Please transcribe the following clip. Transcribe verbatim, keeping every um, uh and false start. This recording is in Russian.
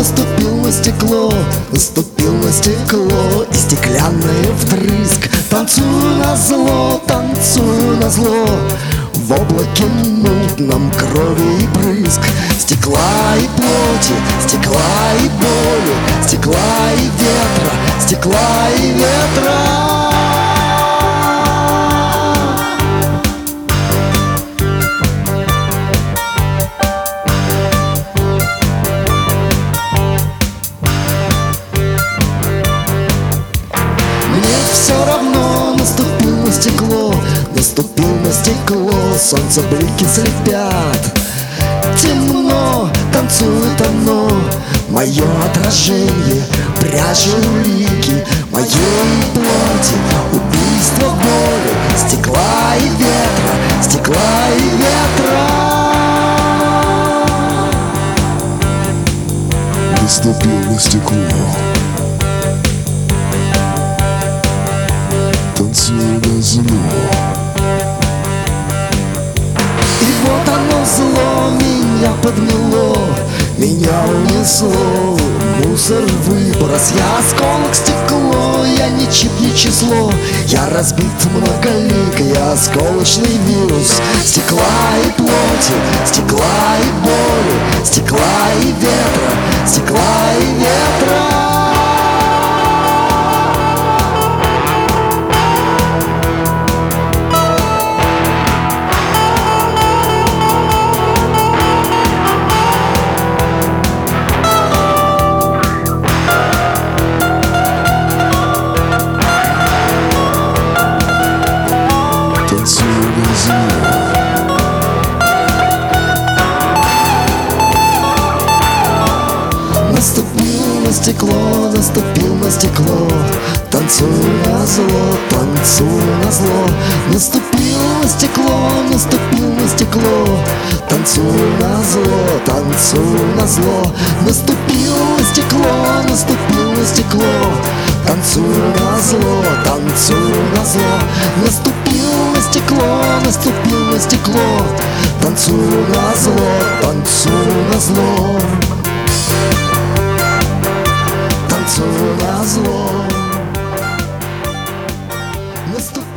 наступил на стекло, наступил на стекло и стеклянный вдрызг. Танцую на зло, танцую на зло, в облаке мутном крови и брызг. Стекла и плоти, стекла и боли, стекла и ветра, стекла и ветра. Все равно наступил на стекло, наступил на стекло, солнце блики слепят. Темно, танцует оно, мое отражение, прячу улики моей плоти, убийство боли, стекла и ветра, стекла и ветра. Наступил на стекло, танцую на зло. И вот оно зло меня подмело, меня унесло, мусор выброс. Я осколок стекло, я не чип, не число, я разбит многолик, я осколочный вирус. Стекла и плоти, стекла и боли, стекла и ветра, стекла и ветра. Наступил на стекло, наступил на стекло, танцую на зло, танцую на зло. Наступил на стекло, наступил на стекло, танцую на зло, танцую на зло. Наступил на стекло, наступил на стекло, танцую на зло, танцую на зло. Наступил на стекло, наступил на стекло, танцую на зло, танцую на зло. Танцую на зло. Наступил